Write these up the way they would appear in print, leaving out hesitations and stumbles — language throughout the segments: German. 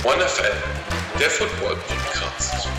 OneFL, der Football-Podcast.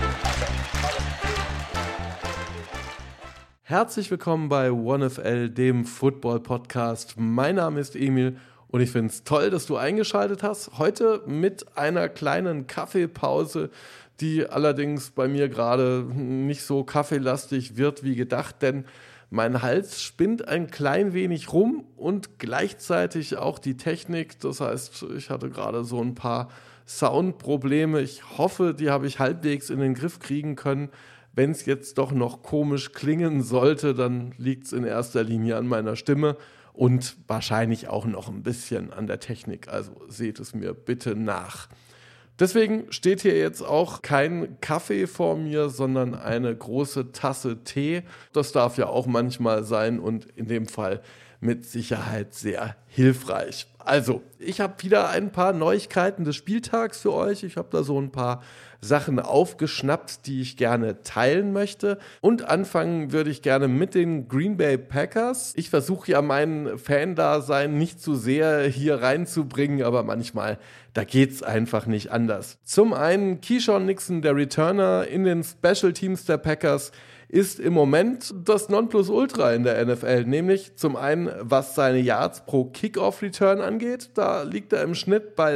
Herzlich willkommen bei OneFL, dem Football-Podcast. Mein Name ist Emil und ich finde es toll, dass du eingeschaltet hast. Heute mit einer kleinen Kaffeepause, die allerdings bei mir gerade nicht so kaffeelastig wird wie gedacht, denn mein Hals spinnt ein klein wenig rum und gleichzeitig auch die Technik. Das heißt, ich hatte gerade so ein paar Soundprobleme. Ich hoffe, die habe ich halbwegs in den Griff kriegen können. Wenn es jetzt doch noch komisch klingen sollte, dann liegt es in erster Linie an meiner Stimme und wahrscheinlich auch noch ein bisschen an der Technik. Also seht es mir bitte nach. Deswegen steht hier jetzt auch kein Kaffee vor mir, sondern eine große Tasse Tee. Das darf ja auch manchmal sein und in dem Fall mit Sicherheit sehr hilfreich. Also, ich habe wieder ein paar Neuigkeiten des Spieltags für euch. Ich habe da so ein paar Sachen aufgeschnappt, die ich gerne teilen möchte. Und anfangen würde ich gerne mit den Green Bay Packers. Ich versuche ja mein Fan-Dasein nicht zu sehr hier reinzubringen, aber manchmal, da geht's einfach nicht anders. Zum einen Keyshawn Nixon, der Returner in den Special Teams der Packers, ist im Moment das Nonplusultra in der NFL, nämlich zum einen, was seine Yards pro Kickoff-Return angeht. Da liegt er im Schnitt bei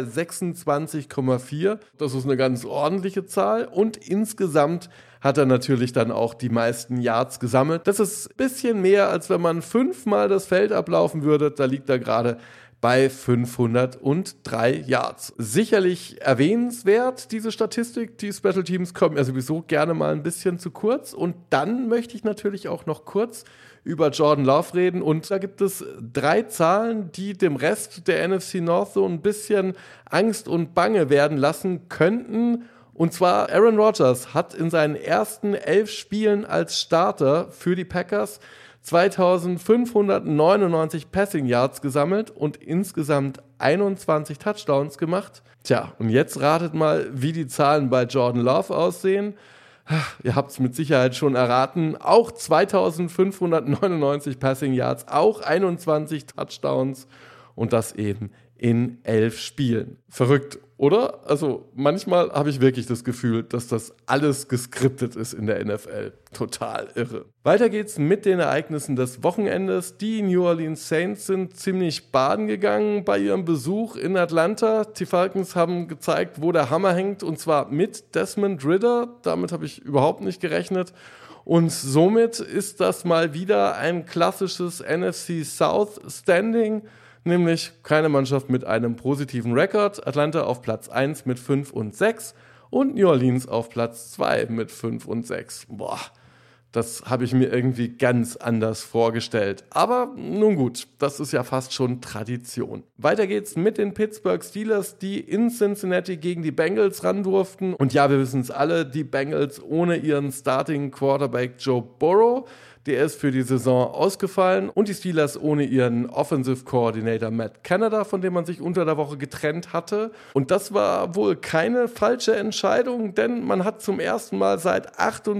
26,4. Das ist eine ganz ordentliche Zahl und insgesamt hat er natürlich dann auch die meisten Yards gesammelt. Das ist ein bisschen mehr, als wenn man 5-mal das Feld ablaufen würde. Da liegt er gerade bei 503 Yards. Sicherlich erwähnenswert, diese Statistik. Die Special Teams kommen ja sowieso gerne mal ein bisschen zu kurz. Und dann möchte ich natürlich auch noch kurz über Jordan Love reden. Und da gibt es 3 Zahlen, die dem Rest der NFC North so ein bisschen Angst und Bange werden lassen könnten. Und zwar Aaron Rodgers hat in seinen ersten 11 Spielen als Starter für die Packers 2599 Passing Yards gesammelt und insgesamt 21 Touchdowns gemacht. Tja, und jetzt ratet mal, wie die Zahlen bei Jordan Love aussehen. Ihr habt es mit Sicherheit schon erraten. Auch 2599 Passing Yards, auch 21 Touchdowns und das eben in 11 Spielen. Verrückt, oder? Also manchmal habe ich wirklich das Gefühl, dass das alles geskriptet ist in der NFL. Total irre. Weiter geht's mit den Ereignissen des Wochenendes. Die New Orleans Saints sind ziemlich baden gegangen bei ihrem Besuch in Atlanta. Die Falcons haben gezeigt, wo der Hammer hängt, und zwar mit Desmond Ridder. Damit habe ich überhaupt nicht gerechnet. Und somit ist das mal wieder ein klassisches NFC South Standing. Nämlich keine Mannschaft mit einem positiven Rekord. Atlanta auf Platz 1 mit 5-6 und New Orleans auf Platz 2 mit 5-6. Boah, das habe ich mir irgendwie ganz anders vorgestellt. Aber nun gut, das ist ja fast schon Tradition. Weiter geht's mit den Pittsburgh Steelers, die in Cincinnati gegen die Bengals ran durften. Und ja, wir wissen es alle, die Bengals ohne ihren Starting Quarterback Joe Burrow. Der ist für die Saison ausgefallen und die Steelers ohne ihren Offensive Coordinator Matt Canada, von dem man sich unter der Woche getrennt hatte. Und das war wohl keine falsche Entscheidung, denn man hat zum ersten Mal seit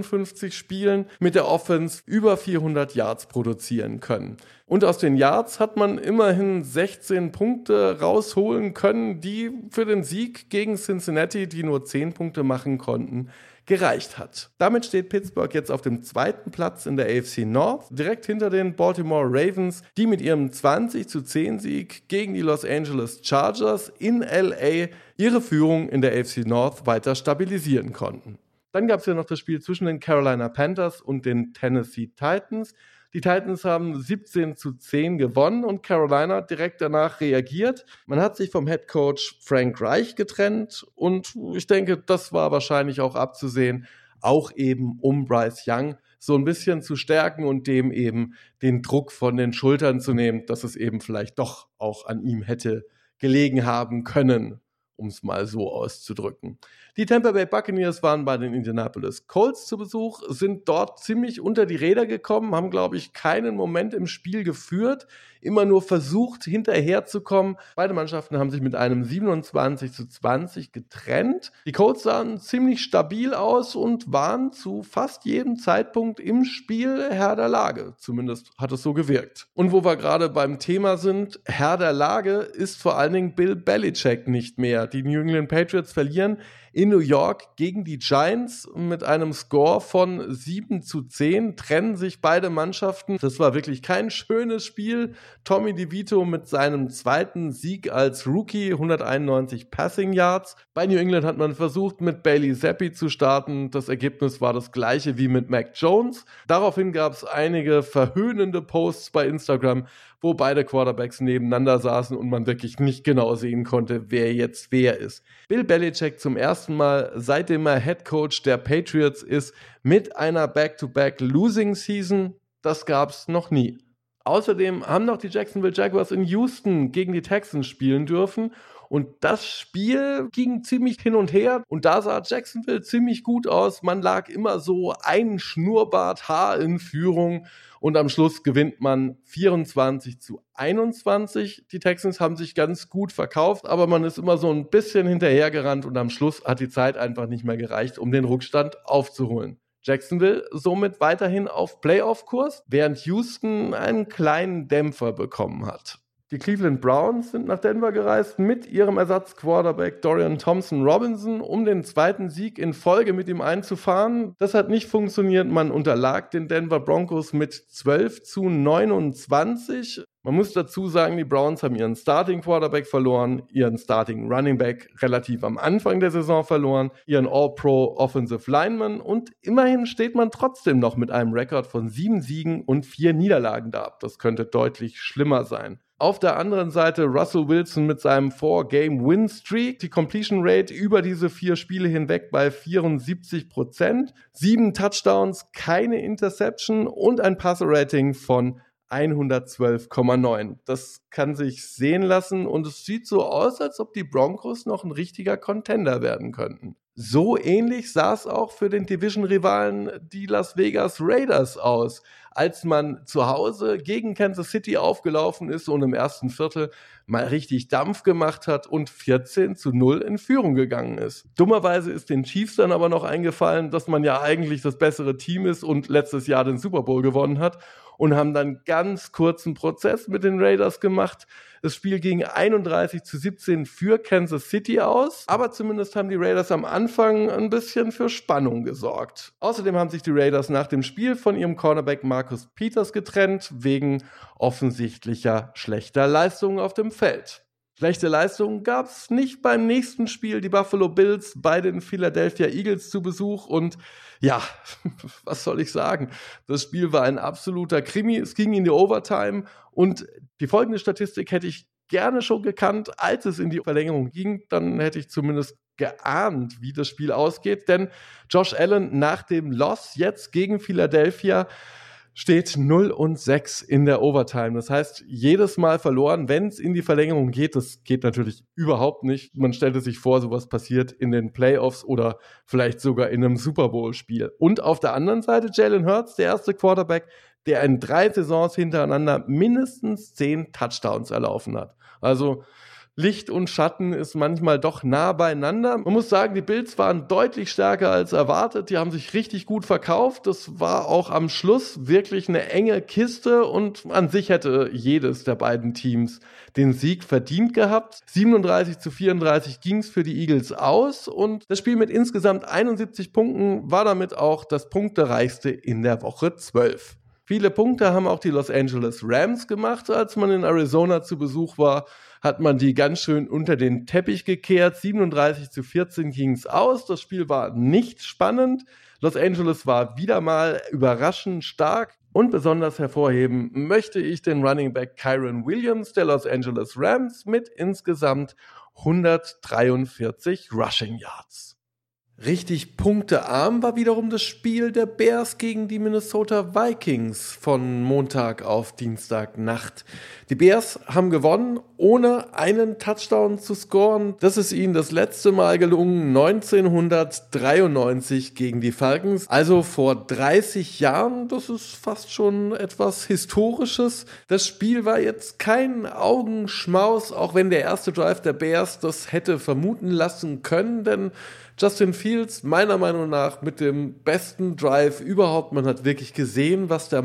58 Spielen mit der Offense über 400 Yards produzieren können. Und aus den Yards hat man immerhin 16 Punkte rausholen können, die für den Sieg gegen Cincinnati, die nur 10 Punkte machen konnten, gereicht hat. Damit steht Pittsburgh jetzt auf dem 2. Platz in der AFC North, direkt hinter den Baltimore Ravens, die mit ihrem 20-10 Sieg gegen die Los Angeles Chargers in LA ihre Führung in der AFC North weiter stabilisieren konnten. Dann gab es ja noch das Spiel zwischen den Carolina Panthers und den Tennessee Titans. Die Titans haben 17-10 gewonnen und Carolina direkt danach reagiert. Man hat sich vom Headcoach Frank Reich getrennt und ich denke, das war wahrscheinlich auch abzusehen, auch eben um Bryce Young so ein bisschen zu stärken und dem eben den Druck von den Schultern zu nehmen, dass es eben vielleicht doch auch an ihm hätte gelegen haben können, um es mal so auszudrücken. Die Tampa Bay Buccaneers waren bei den Indianapolis Colts zu Besuch, sind dort ziemlich unter die Räder gekommen, haben, glaube ich, keinen Moment im Spiel geführt, immer nur versucht, hinterherzukommen. Beide Mannschaften haben sich mit einem 27-20 getrennt. Die Colts sahen ziemlich stabil aus und waren zu fast jedem Zeitpunkt im Spiel Herr der Lage. Zumindest hat es so gewirkt. Und wo wir gerade beim Thema sind, Herr der Lage ist vor allen Dingen Bill Belichick nicht mehr. her. Die New England Patriots verlieren in New York gegen die Giants mit einem Score von 7-10, trennen sich beide Mannschaften. Das war wirklich kein schönes Spiel. Tommy DeVito mit seinem zweiten Sieg als Rookie, 191 Passing Yards. Bei New England hat man versucht, mit Bailey Zappi zu starten. Das Ergebnis war das gleiche wie mit Mac Jones. Daraufhin gab es einige verhöhnende Posts bei Instagram, wo beide Quarterbacks nebeneinander saßen und man wirklich nicht genau sehen konnte, wer jetzt wer ist. Bill Belichick zum ersten Mal, seitdem er Head Coach der Patriots ist, mit einer Back-to-Back-Losing-Season. Das gab es noch nie. Außerdem haben noch die Jacksonville Jaguars in Houston gegen die Texans spielen dürfen. Und das Spiel ging ziemlich hin und her. Und da sah Jacksonville ziemlich gut aus. Man lag immer so ein Schnurrbart Haar in Führung. Und am Schluss gewinnt man 24-21. Die Texans haben sich ganz gut verkauft, aber man ist immer so ein bisschen hinterhergerannt. Und am Schluss hat die Zeit einfach nicht mehr gereicht, um den Rückstand aufzuholen. Jacksonville somit weiterhin auf Playoff-Kurs, während Houston einen kleinen Dämpfer bekommen hat. Die Cleveland Browns sind nach Denver gereist mit ihrem Ersatzquarterback Dorian Thompson-Robinson, um den zweiten Sieg in Folge mit ihm einzufahren. Das hat nicht funktioniert. Man unterlag den Denver Broncos mit 12-29. Man muss dazu sagen, die Browns haben ihren Starting Quarterback verloren, ihren Starting Running Back relativ am Anfang der Saison verloren, ihren All-Pro Offensive Lineman und immerhin steht man trotzdem noch mit einem Rekord von 7 Siegen und 4 Niederlagen da. Das könnte deutlich schlimmer sein. Auf der anderen Seite Russell Wilson mit seinem 4-Game-Win-Streak, die Completion Rate über diese 4 Spiele hinweg bei 74%, 7 Touchdowns, keine Interception und ein Passer-Rating von 112,9. Das kann sich sehen lassen und es sieht so aus, als ob die Broncos noch ein richtiger Contender werden könnten. So ähnlich sah es auch für den Division-Rivalen die Las Vegas Raiders aus, als man zu Hause gegen Kansas City aufgelaufen ist und im ersten Viertel mal richtig Dampf gemacht hat und 14-0 in Führung gegangen ist. Dummerweise ist den Chiefs dann aber noch eingefallen, dass man ja eigentlich das bessere Team ist und letztes Jahr den Super Bowl gewonnen hat und haben dann ganz kurzen Prozess mit den Raiders gemacht. Das Spiel ging 31-17 für Kansas City aus, aber zumindest haben die Raiders am Anfang ein bisschen für Spannung gesorgt. Außerdem haben sich die Raiders nach dem Spiel von ihrem Cornerback Marcus Peters getrennt, wegen offensichtlicher schlechter Leistungen auf dem Feld. Schlechte Leistungen gab es nicht beim nächsten Spiel. Die Buffalo Bills bei den Philadelphia Eagles zu Besuch und ja, was soll ich sagen? Das Spiel war ein absoluter Krimi. Es ging in die Overtime und die folgende Statistik hätte ich gerne schon gekannt, als es in die Verlängerung ging. Dann hätte ich zumindest geahnt, wie das Spiel ausgeht. Denn Josh Allen nach dem Loss jetzt gegen Philadelphia steht 0-6 in der Overtime. Das heißt, jedes Mal verloren, wenn es in die Verlängerung geht. Das geht natürlich überhaupt nicht. Man stellte sich vor, sowas passiert in den Playoffs oder vielleicht sogar in einem Super Bowl-Spiel. Und auf der anderen Seite Jalen Hurts, der erste Quarterback, der in 3 Saisons hintereinander mindestens 10 Touchdowns erlaufen hat. Also Licht und Schatten ist manchmal doch nah beieinander. Man muss sagen, die Bills waren deutlich stärker als erwartet. Die haben sich richtig gut verkauft. Das war auch am Schluss wirklich eine enge Kiste und an sich hätte jedes der beiden Teams den Sieg verdient gehabt. 37-34 ging es für die Eagles aus und das Spiel mit insgesamt 71 Punkten war damit auch das punktereichste in der Woche 12. Viele Punkte haben auch die Los Angeles Rams gemacht, als man in Arizona zu Besuch war. Hat man die ganz schön unter den Teppich gekehrt. 37-14 ging es aus. Das Spiel war nicht spannend. Los Angeles war wieder mal überraschend stark. Und besonders hervorheben möchte ich den Running Back Kyren Williams der Los Angeles Rams mit insgesamt 143 Rushing Yards. Richtig punktearm war wiederum das Spiel der Bears gegen die Minnesota Vikings von Montag auf Dienstagnacht. Die Bears haben gewonnen, ohne einen Touchdown zu scoren. Das ist ihnen das letzte Mal gelungen, 1993 gegen die Falcons. Also vor 30 Jahren, das ist fast schon etwas Historisches. Das Spiel war jetzt kein Augenschmaus, auch wenn der erste Drive der Bears das hätte vermuten lassen können, denn Justin Fields, meiner Meinung nach, mit dem besten Drive überhaupt. Man hat wirklich gesehen, was der Mann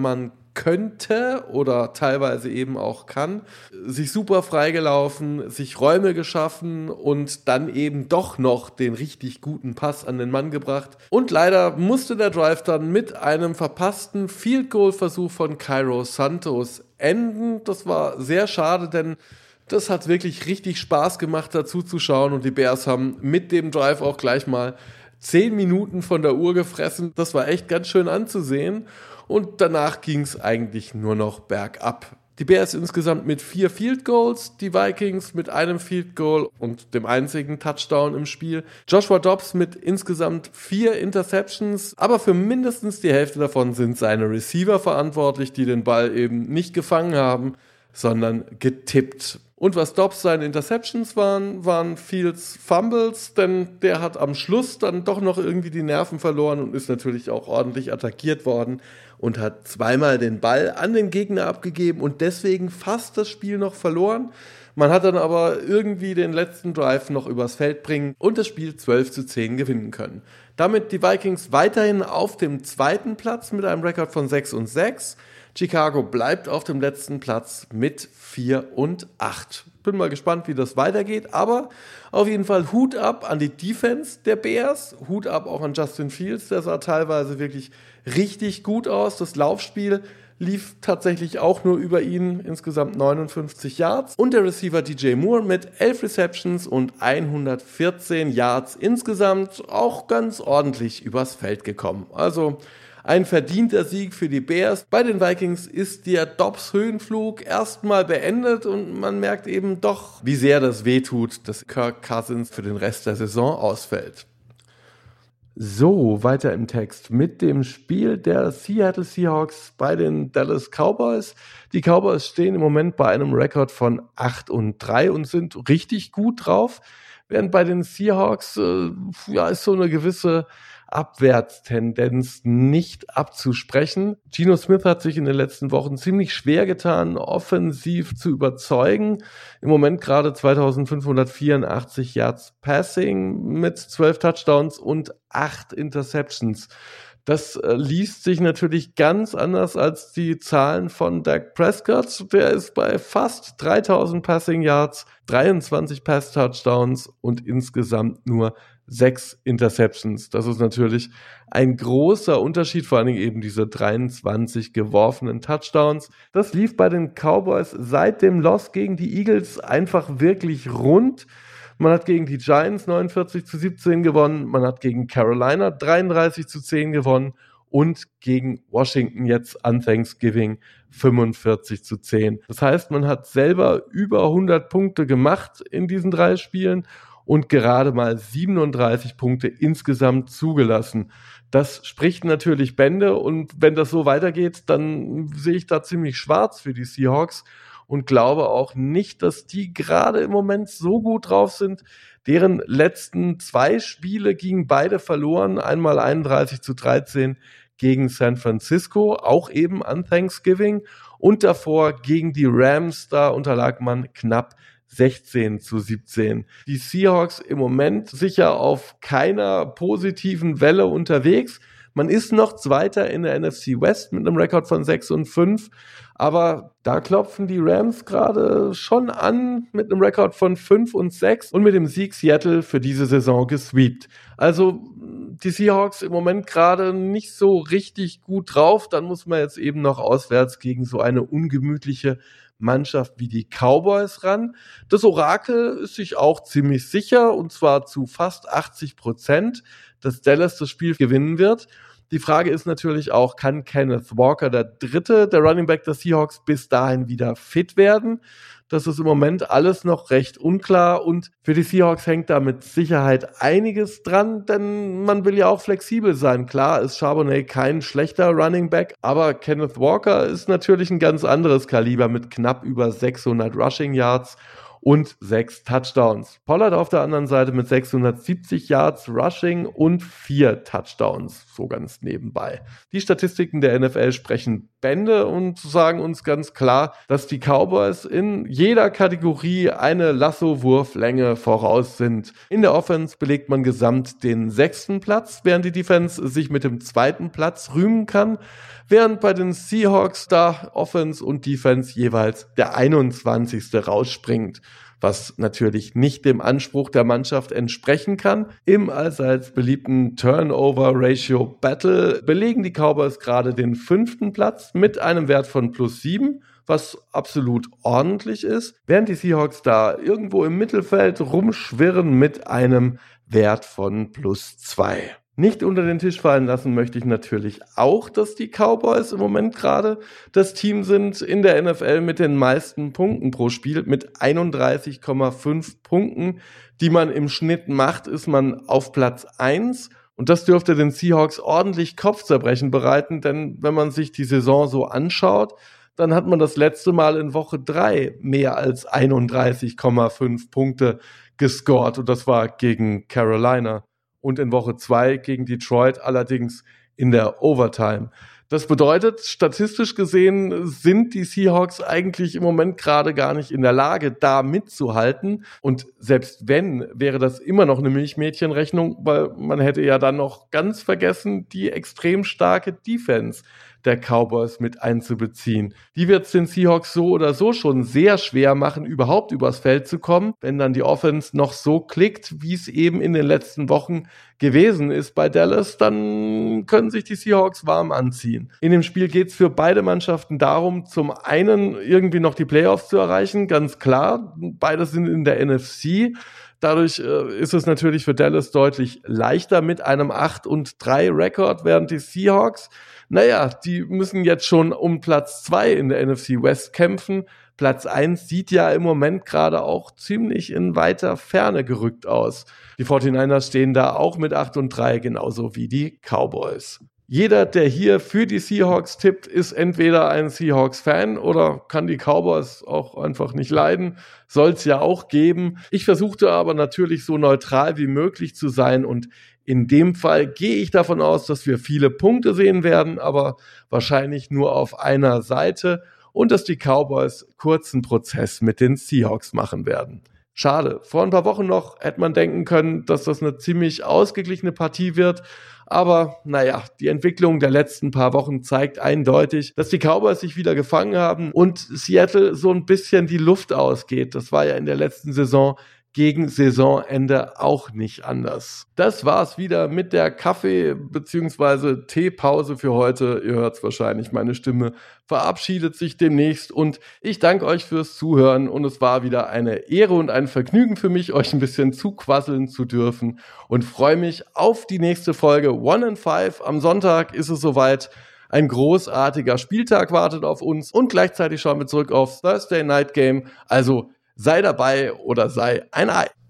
könnte oder teilweise eben auch kann. Sich super freigelaufen, sich Räume geschaffen und dann eben doch noch den richtig guten Pass an den Mann gebracht. Und leider musste der Drive dann mit einem verpassten Field-Goal-Versuch von Cairo Santos enden. Das war sehr schade, denn das hat wirklich richtig Spaß gemacht, dazu zu schauen. Und die Bears haben mit dem Drive auch gleich mal 10 Minuten von der Uhr gefressen. Das war echt ganz schön anzusehen. Und danach ging es eigentlich nur noch bergab. Die Bears insgesamt mit 4 Field Goals, die Vikings mit einem Field Goal und dem einzigen Touchdown im Spiel. Joshua Dobbs mit insgesamt 4 Interceptions, aber für mindestens die Hälfte davon sind seine Receiver verantwortlich, die den Ball eben nicht gefangen haben, sondern getippt. Und was Dobbs seine Interceptions waren Fields Fumbles, denn der hat am Schluss dann doch noch irgendwie die Nerven verloren und ist natürlich auch ordentlich attackiert worden und hat zweimal den Ball an den Gegner abgegeben und deswegen fast das Spiel noch verloren. Man hat dann aber irgendwie den letzten Drive noch übers Feld bringen und das Spiel 12-10 gewinnen können. Damit die Vikings weiterhin auf dem 2. Platz mit einem Rekord von 6-6. Chicago bleibt auf dem letzten Platz mit 4-8. Bin mal gespannt, wie das weitergeht, aber auf jeden Fall Hut ab an die Defense der Bears, Hut ab auch an Justin Fields, der sah teilweise wirklich richtig gut aus. Das Laufspiel lief tatsächlich auch nur über ihn, insgesamt 59 Yards. Und der Receiver DJ Moore mit 11 Receptions und 114 Yards insgesamt auch ganz ordentlich übers Feld gekommen. Also ein verdienter Sieg für die Bears. Bei den Vikings ist der Dobbs-Höhenflug erstmal beendet und man merkt eben doch, wie sehr das wehtut, dass Kirk Cousins für den Rest der Saison ausfällt. So, weiter im Text mit dem Spiel der Seattle Seahawks bei den Dallas Cowboys. Die Cowboys stehen im Moment bei einem Rekord von 8-3 und sind richtig gut drauf, während bei den Seahawks ist so eine gewisse Abwärtstendenz nicht abzusprechen. Geno Smith hat sich in den letzten Wochen ziemlich schwer getan, offensiv zu überzeugen. Im Moment gerade 2584 Yards Passing mit 12 Touchdowns und 8 Interceptions. Das liest sich natürlich ganz anders als die Zahlen von Dak Prescott. Der ist bei fast 3000 Passing Yards, 23 Pass Touchdowns und insgesamt nur 6 Interceptions. Das ist natürlich ein großer Unterschied, vor allen Dingen eben diese 23 geworfenen Touchdowns. Das lief bei den Cowboys seit dem Loss gegen die Eagles einfach wirklich rund. Man hat gegen die Giants 49-17 gewonnen, man hat gegen Carolina 33-10 gewonnen und gegen Washington jetzt an Thanksgiving 45-10. Das heißt, man hat selber über 100 Punkte gemacht in diesen 3 Spielen und gerade mal 37 Punkte insgesamt zugelassen. Das spricht natürlich Bände und wenn das so weitergeht, dann sehe ich da ziemlich schwarz für die Seahawks und glaube auch nicht, dass die gerade im Moment so gut drauf sind. Deren letzten 2 Spiele gingen beide verloren, einmal 31-13 gegen San Francisco, auch eben an Thanksgiving und davor gegen die Rams, da unterlag man knapp 16-17. Die Seahawks im Moment sicher auf keiner positiven Welle unterwegs. Man ist noch Zweiter in der NFC West mit einem Rekord von 6-5, aber da klopfen die Rams gerade schon an mit einem Rekord von 5-6 und mit dem Sieg Seattle für diese Saison gesweept. Also die Seahawks im Moment gerade nicht so richtig gut drauf, dann muss man jetzt eben noch auswärts gegen so eine ungemütliche Mannschaft wie die Cowboys ran. Das Orakel ist sich auch ziemlich sicher und zwar zu fast 80%, dass Dallas das Spiel gewinnen wird. Die Frage ist natürlich auch, kann Kenneth Walker, der Running Back der Seahawks, bis dahin wieder fit werden? Das ist im Moment alles noch recht unklar und für die Seahawks hängt da mit Sicherheit einiges dran, denn man will ja auch flexibel sein. Klar ist Charbonnet kein schlechter Running Back, aber Kenneth Walker ist natürlich ein ganz anderes Kaliber mit knapp über 600 Rushing Yards und 6 Touchdowns. Pollard auf der anderen Seite mit 670 Yards Rushing und 4 Touchdowns, so ganz nebenbei. Die Statistiken der NFL sprechen Bände und sagen uns ganz klar, dass die Cowboys in jeder Kategorie eine Lasso-Wurflänge voraus sind. In der Offense belegt man gesamt den 6. Platz, während die Defense sich mit dem 2. Platz rühmen kann, während bei den Seahawks da Offense und Defense jeweils der 21. rausspringt, was natürlich nicht dem Anspruch der Mannschaft entsprechen kann. Im allseits beliebten Turnover-Ratio-Battle belegen die Cowboys gerade den 5. Platz mit einem Wert von +7, was absolut ordentlich ist, während die Seahawks da irgendwo im Mittelfeld rumschwirren mit einem Wert von +2. Nicht unter den Tisch fallen lassen möchte ich natürlich auch, dass die Cowboys im Moment gerade das Team sind in der NFL mit den meisten Punkten pro Spiel. Mit 31,5 Punkten, die man im Schnitt macht, ist man auf Platz 1. Und das dürfte den Seahawks ordentlich Kopfzerbrechen bereiten, denn wenn man sich die Saison so anschaut, dann hat man das letzte Mal in Woche 3 mehr als 31,5 Punkte gescored. Und das war gegen Carolina. Und in Woche 2 gegen Detroit allerdings in der Overtime. Das bedeutet, statistisch gesehen sind die Seahawks eigentlich im Moment gerade gar nicht in der Lage, da mitzuhalten. Und selbst wenn, wäre das immer noch eine Milchmädchenrechnung, weil man hätte ja dann noch ganz vergessen, die extrem starke Defense der Cowboys mit einzubeziehen. Die wird es den Seahawks so oder so schon sehr schwer machen, überhaupt übers Feld zu kommen, wenn dann die Offense noch so klickt, wie es eben in den letzten Wochen gewesen ist bei Dallas, dann können sich die Seahawks warm anziehen. In dem Spiel geht es für beide Mannschaften darum, zum einen irgendwie noch die Playoffs zu erreichen, ganz klar. Beide sind in der NFC. Dadurch ist es natürlich für Dallas deutlich leichter mit einem 8-3 Rekord, während die Seahawks, die müssen jetzt schon um Platz 2 in der NFC West kämpfen. Platz 1 sieht ja im Moment gerade auch ziemlich in weiter Ferne gerückt aus. Die 49ers stehen da auch mit 8-3, genauso wie die Cowboys. Jeder, der hier für die Seahawks tippt, ist entweder ein Seahawks-Fan oder kann die Cowboys auch einfach nicht leiden. Soll es ja auch geben. Ich versuchte aber natürlich so neutral wie möglich zu sein und in dem Fall gehe ich davon aus, dass wir viele Punkte sehen werden, aber wahrscheinlich nur auf einer Seite und dass die Cowboys kurzen Prozess mit den Seahawks machen werden. Schade. Vor ein paar Wochen noch hätte man denken können, dass das eine ziemlich ausgeglichene Partie wird. Aber die Entwicklung der letzten paar Wochen zeigt eindeutig, dass die Cowboys sich wieder gefangen haben und Seattle so ein bisschen die Luft ausgeht. Das war ja in der letzten Saison gegen Saisonende auch nicht anders. Das war's wieder mit der Kaffee- bzw. Teepause für heute. Ihr hört's wahrscheinlich, meine Stimme verabschiedet sich demnächst und ich danke euch fürs Zuhören und es war wieder eine Ehre und ein Vergnügen für mich, euch ein bisschen zuquasseln zu dürfen und freue mich auf die nächste Folge 1 and 5. Am Sonntag ist es soweit. Ein großartiger Spieltag wartet auf uns und gleichzeitig schauen wir zurück aufs Thursday Night Game. Also sei dabei oder sei ein Ei.